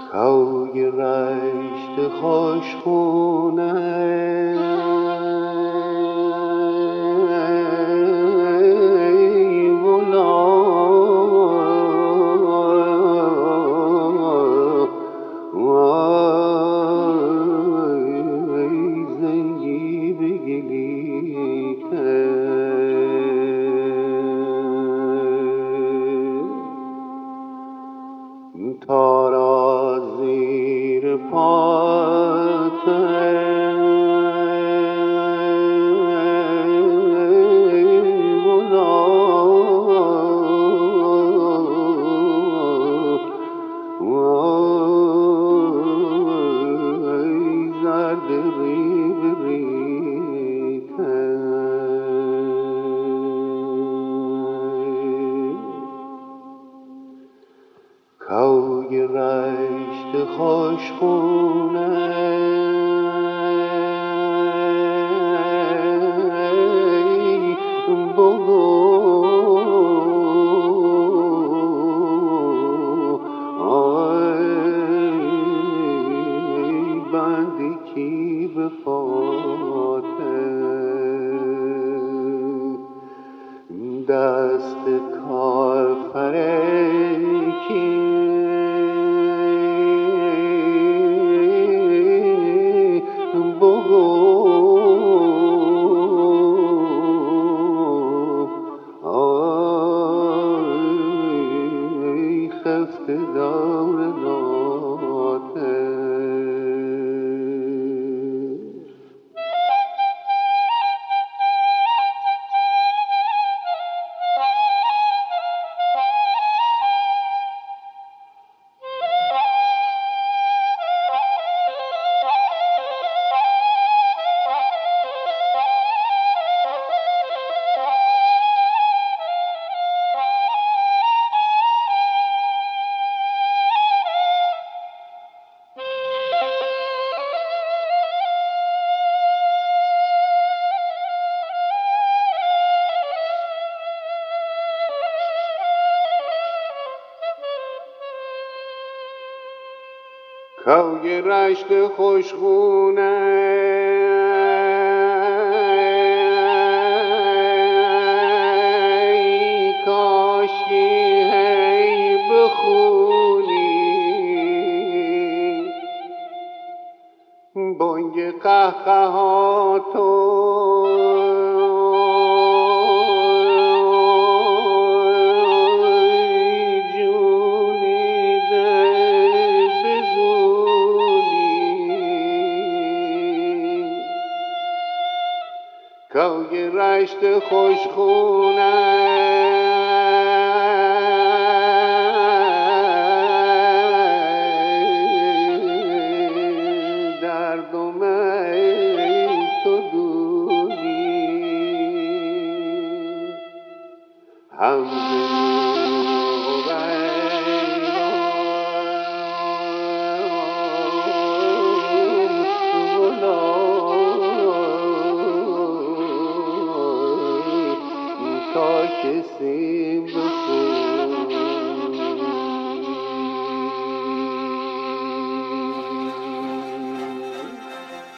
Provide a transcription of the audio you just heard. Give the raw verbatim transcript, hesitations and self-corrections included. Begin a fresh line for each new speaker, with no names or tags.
کوی رشت خوشخونه تارا زیر پات زرد ریب ریته کوی رشت خوشخونه بگو آی بندی کی به فاته دست کافر کی بگو آی خفته دور ناته کوی رشت خوشخونه کاشکی هی بخونی بانگ قهقهاتو کوی رشت خوشخونه دردم ای تو دونی همزنی تا کسی بخون